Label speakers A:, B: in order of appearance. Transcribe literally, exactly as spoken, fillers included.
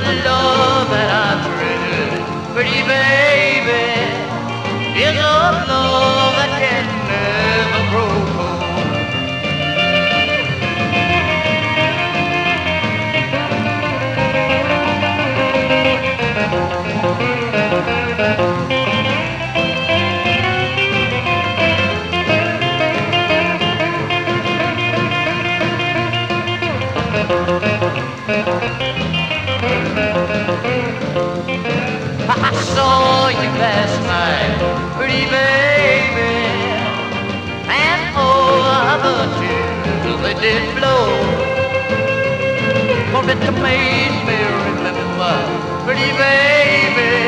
A: love that I treasured, pretty baby, is a love that can never grow cold. I saw you last night, pretty baby, and oh, the tears they did flow. For it made me remember, pretty baby,